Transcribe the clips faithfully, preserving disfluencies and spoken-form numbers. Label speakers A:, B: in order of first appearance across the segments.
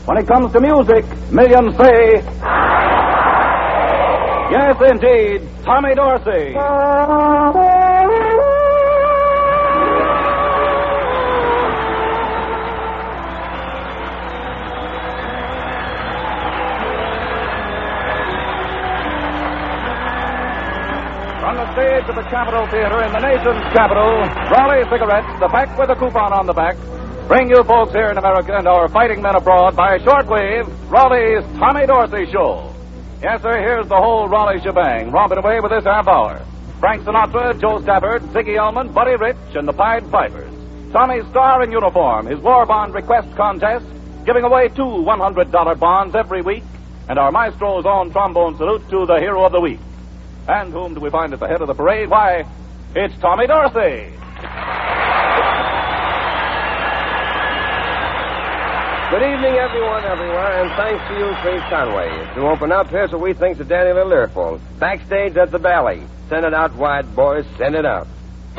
A: When it comes to music, millions say, yes, indeed, Tommy Dorsey. On the stage of the Capitol Theater in the nation's capital, Raleigh Cigarettes, the pack with a coupon on the back, bring you folks here in America and our fighting men abroad by shortwave, Raleigh's Tommy Dorsey Show. Yes, sir, here's the whole Raleigh shebang, romping away with this half hour. Frank Sinatra, Joe Stafford, Ziggy Elman, Buddy Rich, and the Pied Pipers. Tommy's star in uniform, his war bond request contest, giving away two one hundred dollar bonds every week, and our maestro's own trombone salute to the hero of the week. And whom do we find at the head of the parade? Why, it's Tommy Dorsey.
B: Good evening, everyone, everywhere, and thanks to you, Steve Conway. To open up, here's what we think's a dandy little earful. Backstage at the Valley. Send it out wide, boys. Send it out.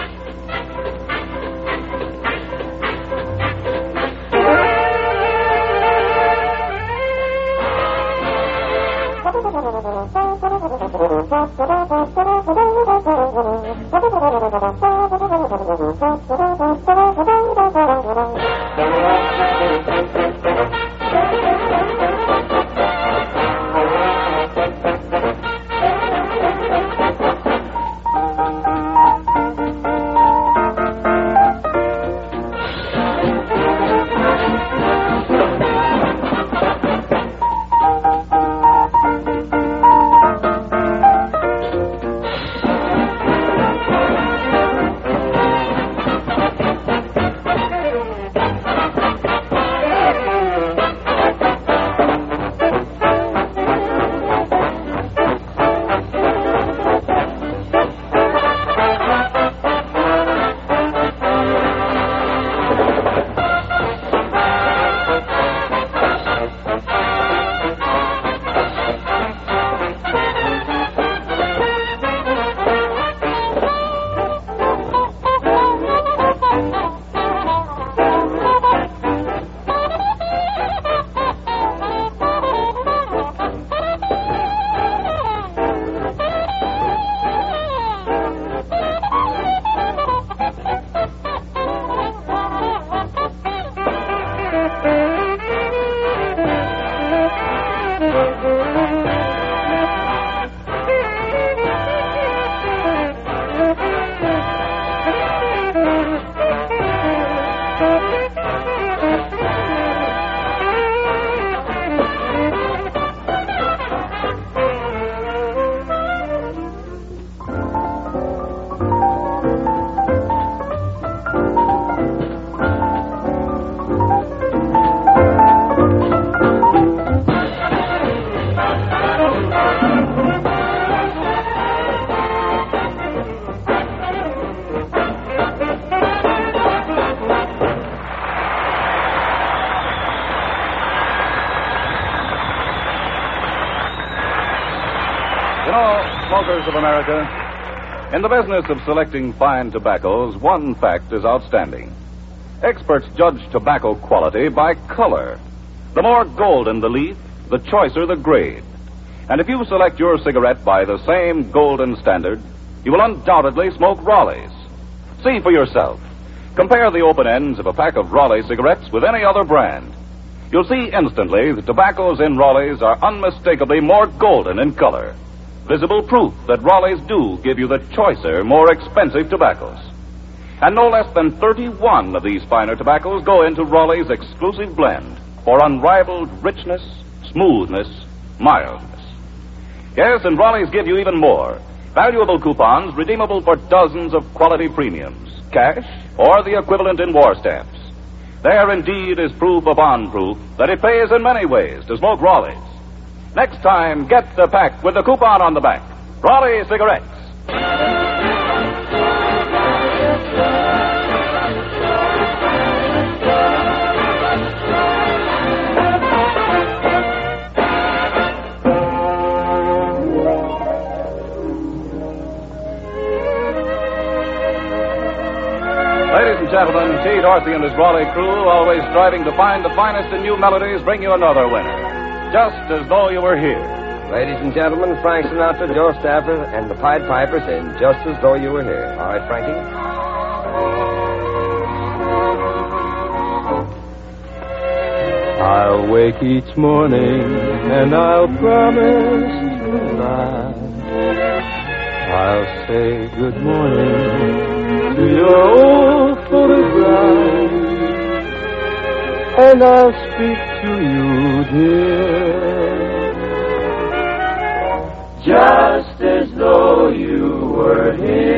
A: Smokers of America, in the business of selecting fine tobaccos, one fact is outstanding. Experts judge tobacco quality by color. The more golden the leaf, the choicer the grade. And if you select your cigarette by the same golden standard, you will undoubtedly smoke Raleigh's. See for yourself. Compare the open ends of a pack of Raleigh cigarettes with any other brand. You'll see instantly that tobaccos in Raleigh's are unmistakably more golden in color. Visible proof that Raleigh's do give you the choicer, more expensive tobaccos. And no less than thirty-one of these finer tobaccos go into Raleigh's exclusive blend for unrivaled richness, smoothness, mildness. Yes, and Raleigh's give you even more. Valuable coupons redeemable for dozens of quality premiums, cash, or the equivalent in war stamps. There indeed is proof upon proof that it pays in many ways to smoke Raleigh's. Next time, get the pack with the coupon on the back. Raleigh Cigarettes. Ladies and gentlemen, T. Dorsey and his Raleigh crew, always striving to find the finest in new melodies, bring you another winner. Just as though you were here.
B: Ladies and gentlemen, Frank Sinatra, Joe Stafford, and the Pied Pipers in Just As Though You Were Here. All right, Frankie?
C: I'll wake each morning and I'll promise to laugh. I'll say good morning to your old photograph, and I'll speak to you, dear, just as though you were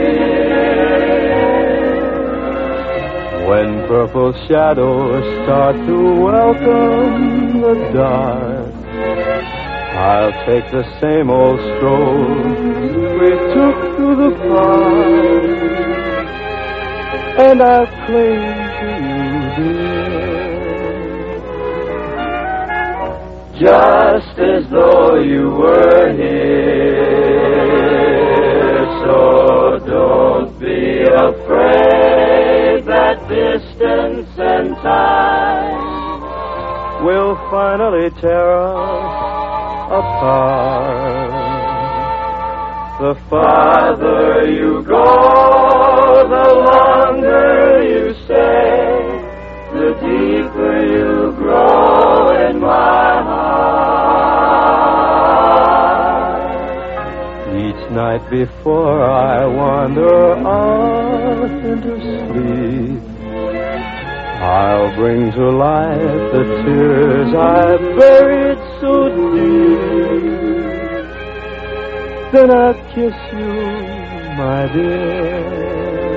C: here. When purple shadows start to welcome the dark, I'll take the same old stroll we took through the park, and I'll cling to you, dear, just as though you were here. So don't be afraid that distance and time will finally tear us apart. The farther you go, the longer you stay, the deeper you grow in my heart. Each night before I wander off into sleep, I'll bring to life the tears I buried so deep. Then I'll kiss you, my dear,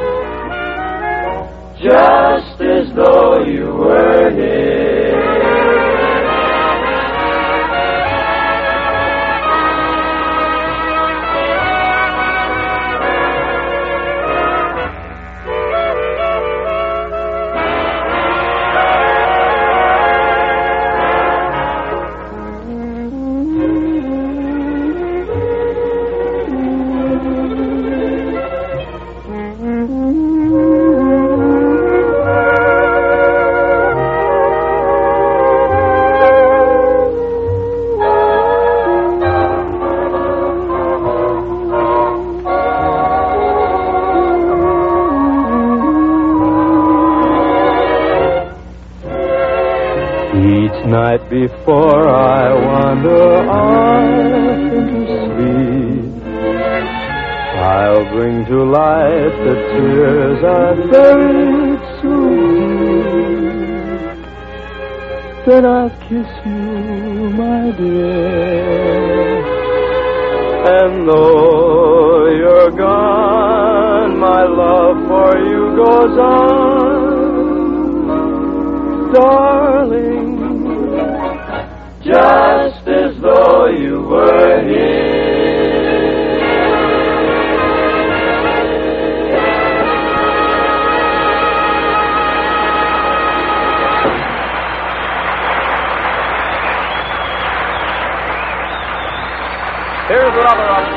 C: just as though you were here. Each night before I wander off into sleep, I'll bring to life the tears I buried so deep. Then I'll kiss you, my dear, and though you're gone, my love for you goes on. Darling, just as though you were here.
A: Here's another one.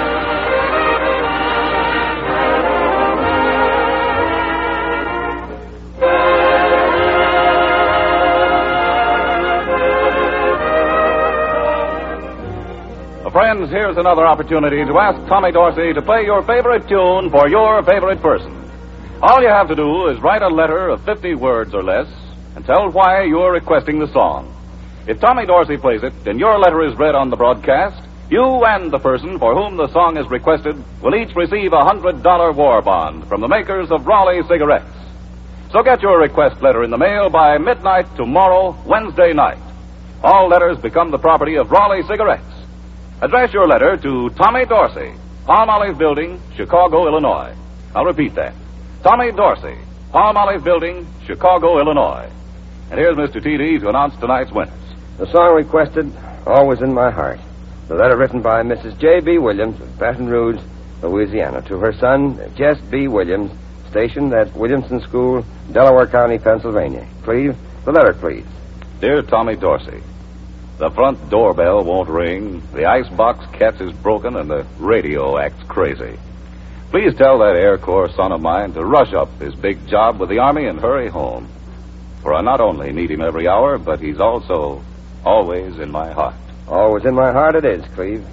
A: Friends, here's another opportunity to ask Tommy Dorsey to play your favorite tune for your favorite person. All you have to do is write a letter of fifty words or less and tell why you're requesting the song. If Tommy Dorsey plays it and your letter is read on the broadcast, you and the person for whom the song is requested will each receive a one hundred dollar war bond from the makers of Raleigh cigarettes. So get your request letter in the mail by midnight tomorrow, Wednesday night. All letters become the property of Raleigh cigarettes. Address your letter to Tommy Dorsey, Palmolive Building, Chicago, Illinois. I'll repeat that. Tommy Dorsey, Palmolive Building, Chicago, Illinois. And here's Mister T D to announce tonight's winners.
B: The song requested, Always in My Heart. The letter written by Missus J B. Williams of Baton Rouge, Louisiana, to her son, Jess B. Williams, stationed at Williamson School, Delaware County, Pennsylvania. Please, the letter, please.
A: Dear Tommy Dorsey, the front doorbell won't ring, the icebox catches broken, and the radio acts crazy. Please tell that Air Corps son of mine to rush up his big job with the Army and hurry home. For I not only need him every hour, but he's also always in my heart.
B: Always in my heart it is, Cleve.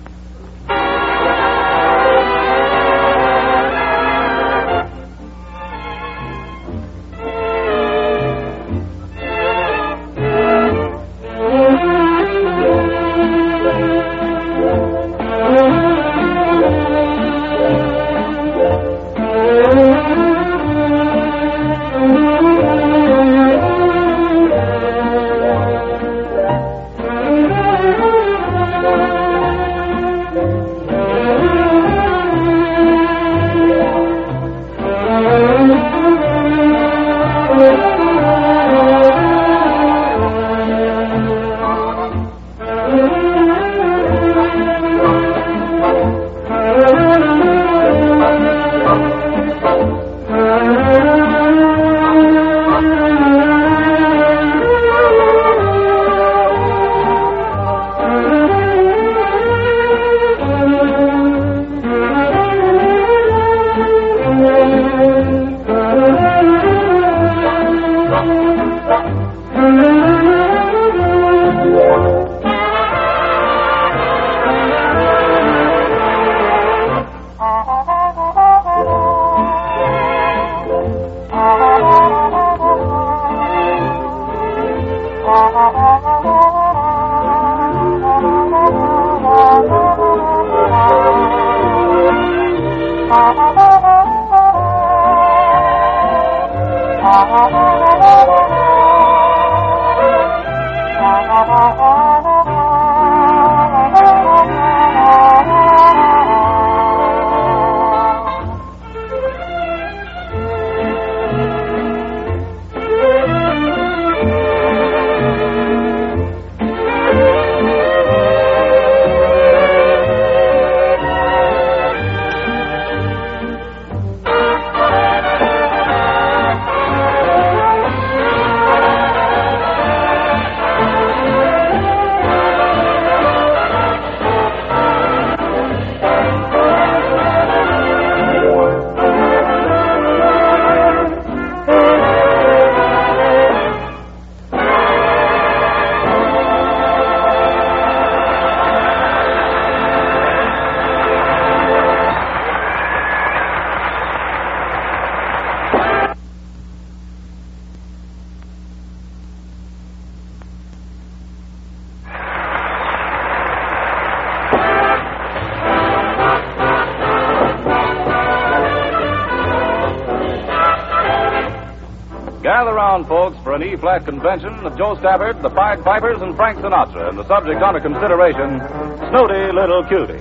A: Gather round, folks, for an E-flat convention of Joe Stafford, the Pied Pipers, and Frank Sinatra, and the subject under consideration, Snooty Little Cutie.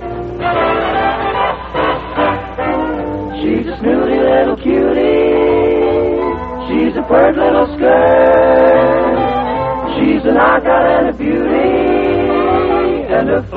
C: She's a snooty little cutie. She's a pert little skirt. She's a knockout and a beauty and a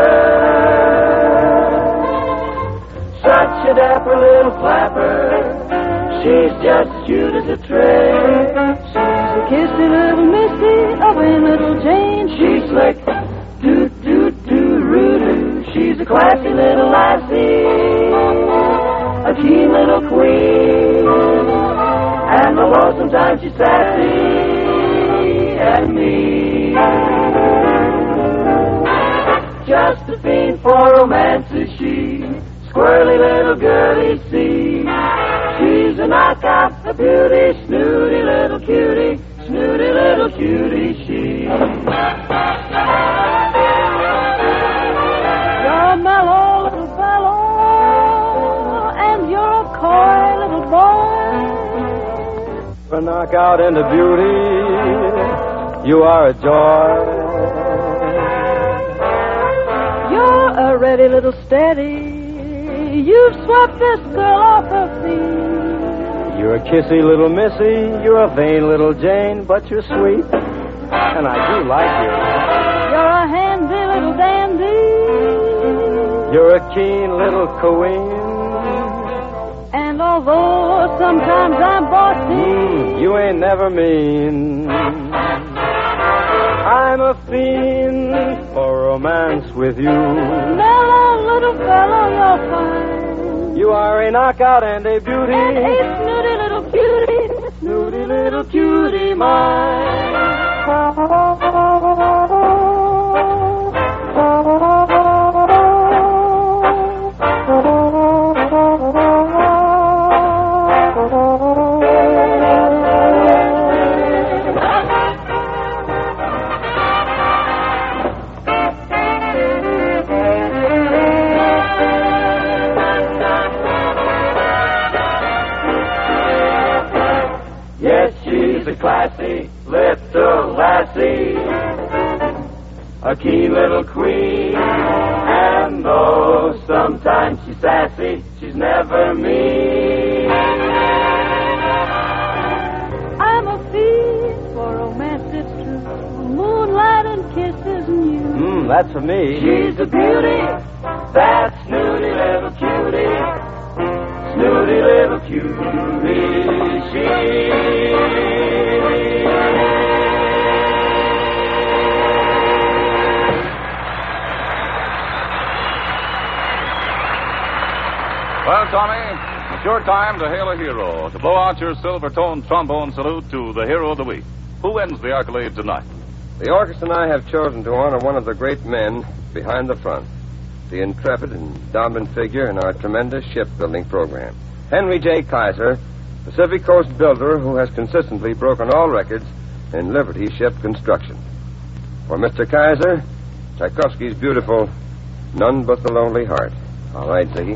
C: flirt. Such a dapper little flapper. She's just as cute as a trick.
D: She's a kissy little Missy, a vain little Jane.
C: She's slick, doot doot doo roo doo. She's a classy little lassie, a keen little queen, and although sometimes she's sassy and mean, just a fiend for romance is she. Squirrely little girlie, see. She's a knockout, a beauty, snooty little cutie, snooty little cutie, she.
D: You're a mellow little fellow, and you're a coy little boy.
B: A knockout and a beauty, you are a joy.
D: You're a ready little steady. You've swept this girl off her feet.
B: You're a kissy little Missy, you're a vain little Jane, but you're sweet, and I do like you.
D: You're a handy little dandy.
B: You're a keen little queen.
D: And although sometimes I'm bossy,
B: Mm, you ain't never mean. I'm a fiend for romance with you.
D: mellow little fellow, you're fine.
B: You are a knockout and a beauty.
D: And a snooty little cutie.
B: Snooty little cutie mine.
C: Yes, she's a classy little lassie, a keen little queen, and though sometimes she's sassy, she's never mean.
D: I'm a fiend for romance, it's true. Moonlight and kisses and you.
B: Hmm, that's for me.
C: She's a beauty, that snooty little cutie, snooty little cutie, she.
A: Well, Tommy, it's your time to hail a hero, to blow out your silver-toned trombone salute to the hero of the week. Who wins the accolade tonight?
B: The orchestra and I have chosen to honor one of the great men behind the front, the intrepid and dominant figure in our tremendous shipbuilding program, Henry J. Kaiser, Pacific Coast builder who has consistently broken all records in Liberty ship construction. For Mister Kaiser, Tchaikovsky's beautiful None But the Lonely Heart. All right, Ziggy.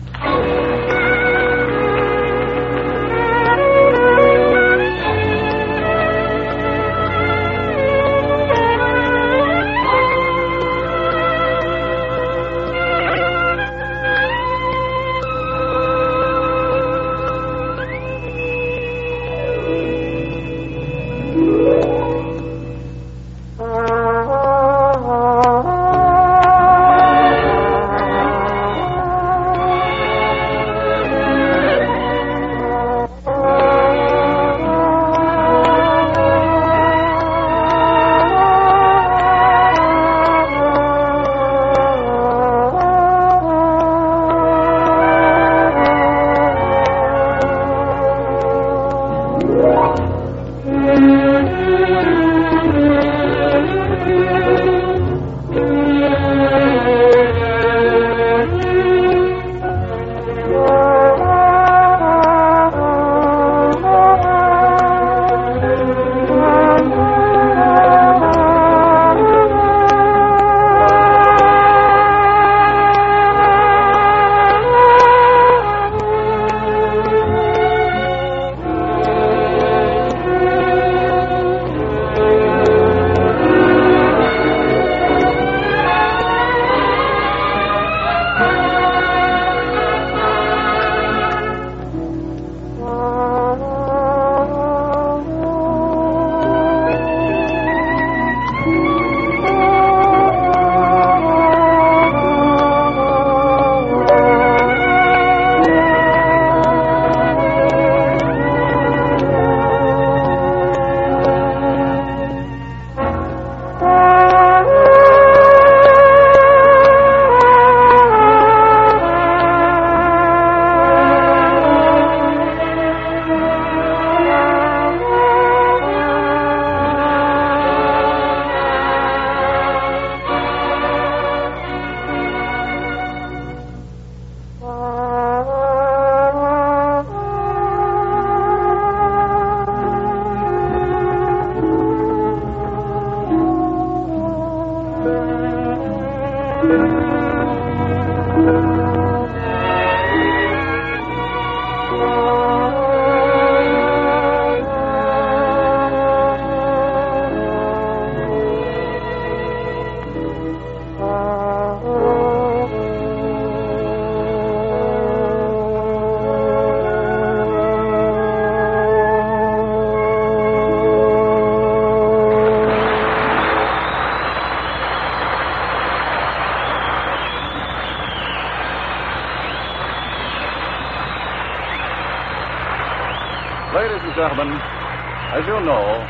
A: Ladies and gentlemen, as you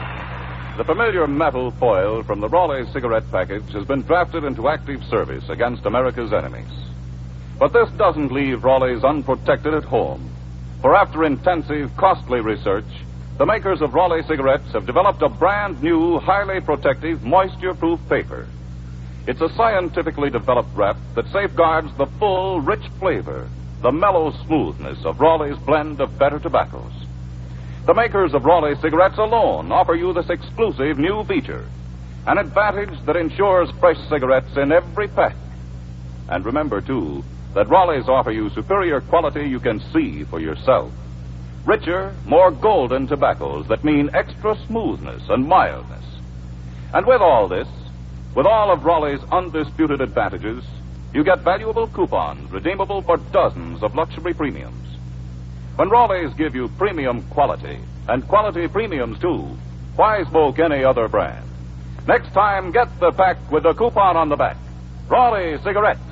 A: know, the familiar metal foil from the Raleigh cigarette package has been drafted into active service against America's enemies. But this doesn't leave Raleigh's unprotected at home. For after intensive, costly research, the makers of Raleigh cigarettes have developed a brand new, highly protective, moisture-proof paper. It's a scientifically developed wrap that safeguards the full, rich flavor, the mellow smoothness of Raleigh's blend of better tobaccos. The makers of Raleigh cigarettes alone offer you this exclusive new feature, an advantage that ensures fresh cigarettes in every pack. And remember, too, that Raleigh's offer you superior quality you can see for yourself. Richer, more golden tobaccos that mean extra smoothness and mildness. And with all this, with all of Raleigh's undisputed advantages, you get valuable coupons redeemable for dozens of luxury premiums. When Raleigh's give you premium quality, and quality premiums too, why smoke any other brand? Next time, get the pack with the coupon on the back. Raleigh Cigarettes.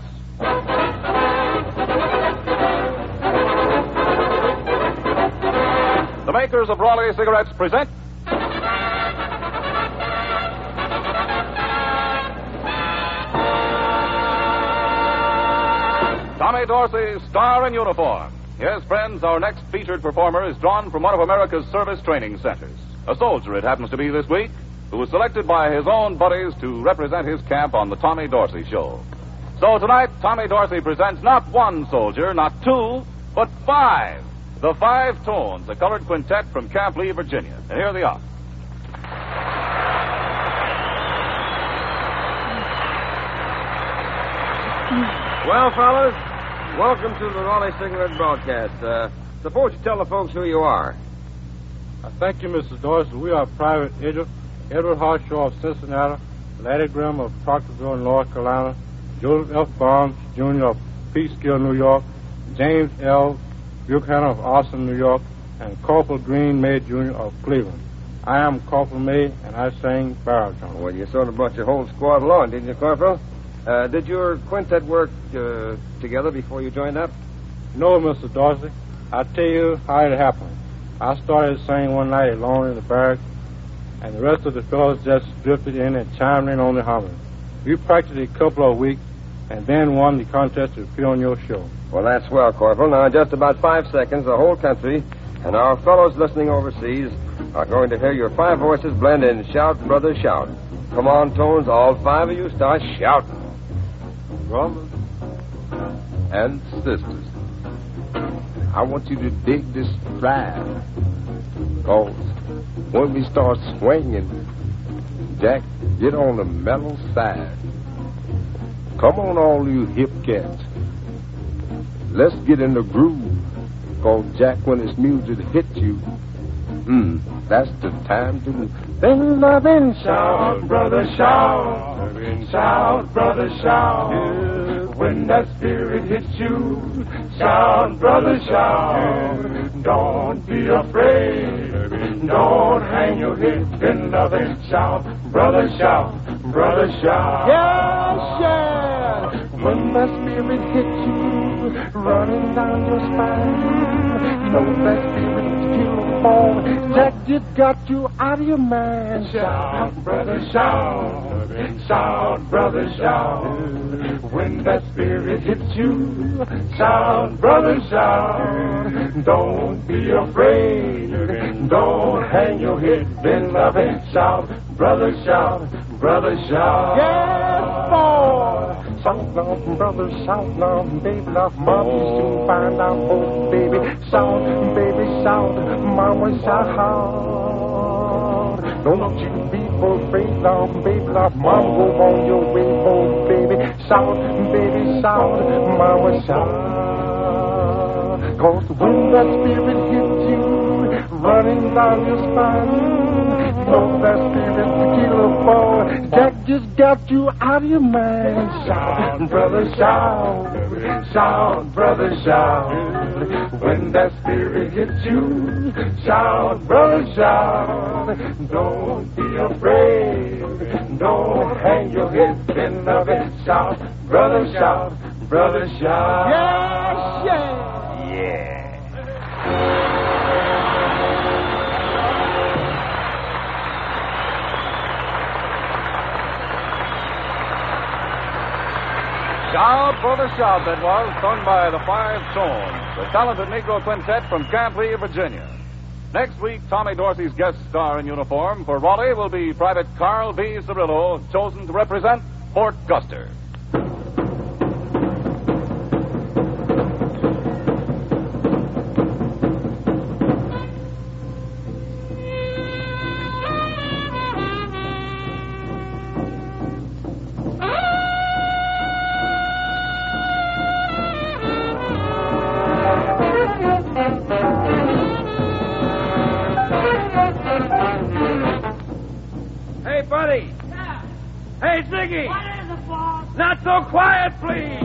A: The makers of Raleigh Cigarettes present Tommy Dorsey, star in uniform. Yes, friends, our next featured performer is drawn from one of America's service training centers. A soldier, it happens to be this week, who was selected by his own buddies to represent his camp on the Tommy Dorsey Show. So tonight, Tommy Dorsey presents not one soldier, not two, but five. The Five Tones, a colored quintet from Camp Lee, Virginia. And here they are.
B: Well, fellas, welcome to the Raleigh Cigarette broadcast. Uh, suppose you tell the folks who you are.
E: Uh, thank you, Mister Dorsey. We are Private Edward, Edward Harshaw of Cincinnati, Laddie Graham of Proctorville, North Carolina, Joseph F. Barnes, Junior of Peekskill, New York, James L. Buchanan of Austin, New York, and Corporal Green May, Junior of Cleveland. I am Corporal May, and I sing baritone.
B: Well, you sort of brought your whole squad along, didn't you, Corporal? Uh, did your quintet work uh, together before you joined up?
E: No, Mister Dorsey. I'll tell you how it happened. I started singing one night alone in the barracks, and the rest of the fellows just drifted in and chimed in on the harmony. We practiced a couple of weeks, and then won the contest to appear on your show.
B: Well, that's well, Corporal. Now, in just about five seconds, the whole country and our fellows listening overseas are going to hear your five voices blend in Shout, Brother, Shout. Come on, Tones, all five of you start shouting.
F: Brothers and sisters, I want you to dig this ride, because when we start swinging, Jack, get on the mellow side. Come on, all you hip cats. Let's get in the groove, because Jack, when this music hits you, mm, that's the time to bend, love, and shout, brother, shout. Shout, brother, shout. When that spirit hits you, shout, brother, shout. Don't be afraid. Don't hang your head. Bend, love, and shout, brother, shout, brother, shout. Yes, yes. When that spirit hits you, running down your spine, know that spirit's still born. Jack just got you out of your mind. Shout, brother, shout. Shout, brother, shout. When that spirit hits you, shout, brother, shout. Don't be afraid. Don't hang your head. Bend, love, and shout, brother, shout, brother, shout. Yes, boy. Shout now, brother, shout now, baby, now, mama, you soon find out, oh, baby, shout, baby, shout, mama, shout. Don't you be afraid now, baby, now, mama, go on your way, oh, baby, shout, baby, shout, mama, shout. Cause when that spirit hits you, running down your spine, know that spirit's the killer boy. Jack just got you out of your mind. Shout, brother, shout. Shout, brother, shout. When that spirit hits you, shout, brother, shout. Don't be afraid. Don't hang your head. Bend, love, and shout, brother, shout, brother, shout. Yes, yes. Yeah.
A: Shout for the Shout, that was, sung by the Five Tones, the talented Negro quintet from Camp Lee, Virginia. Next week, Tommy Dorsey's guest star in uniform for Raleigh will be Private Carl B. Cirillo, chosen to represent Fort Custer.
B: Hey, buddy.
C: Yeah.
B: Hey, Ziggy.
C: What is it, boss?
B: Not so quiet, please.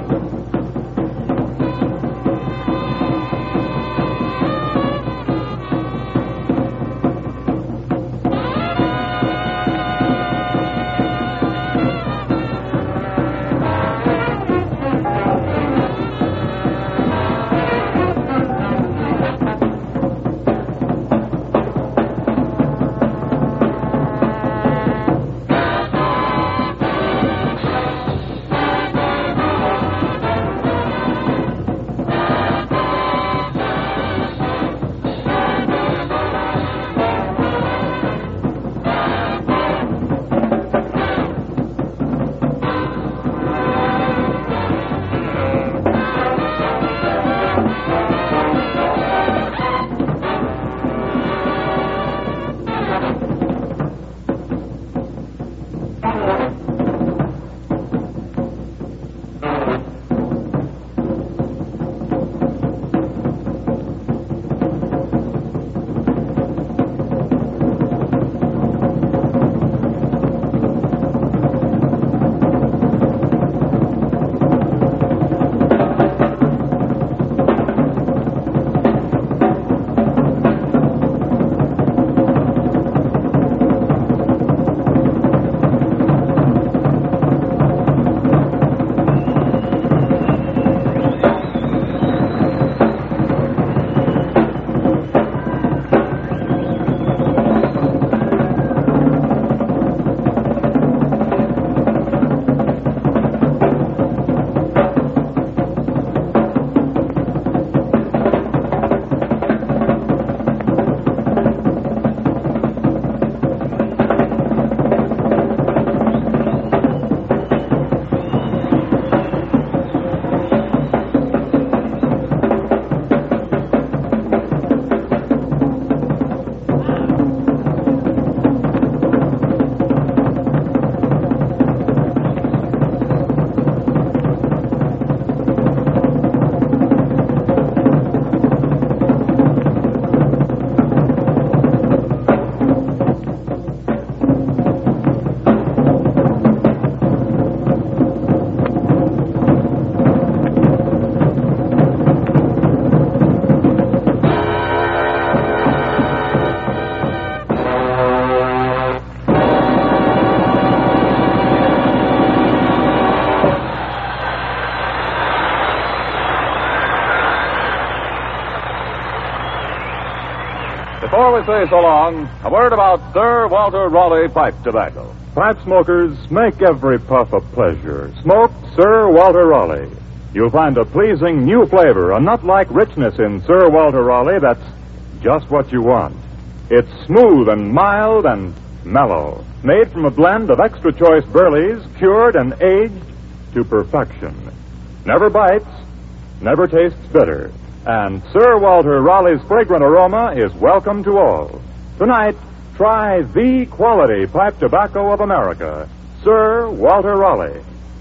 A: Before we say so long, a word about Sir Walter Raleigh pipe tobacco.
G: Pipe smokers, make every puff a pleasure. Smoke Sir Walter Raleigh. You'll find a pleasing new flavor, a nut-like richness in Sir Walter Raleigh that's just what you want. It's smooth and mild and mellow, made from a blend of extra choice burleys, cured and aged to perfection. Never bites, never tastes bitter. And Sir Walter Raleigh's fragrant aroma is welcome to all. Tonight, try the quality pipe tobacco of America, Sir Walter Raleigh.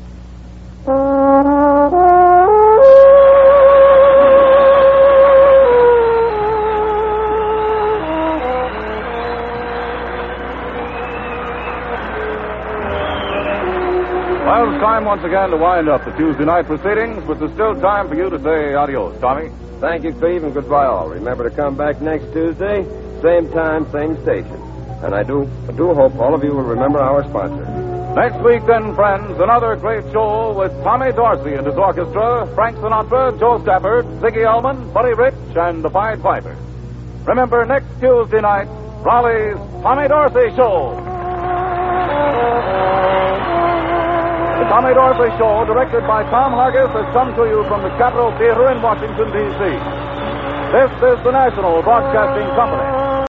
A: Well, it's time once again to wind up the Tuesday night proceedings, but there's still time for you to say adios, Tommy.
B: Thank you, Cleve, and goodbye all. Remember to come back next Tuesday, same time, same station. And I do, I do hope all of you will remember our sponsor.
A: Next week, then, friends, another great show with Tommy Dorsey and his orchestra, Frank Sinatra, Joe Stafford, Ziggy Elman, Buddy Rich, and the Pied Piper. Remember, next Tuesday night, Raleigh's Tommy Dorsey Show. The Tommy Dorsey Show, directed by Tom Hargis, has come to you from the Capitol Theater in Washington, D C This is the National Broadcasting Company.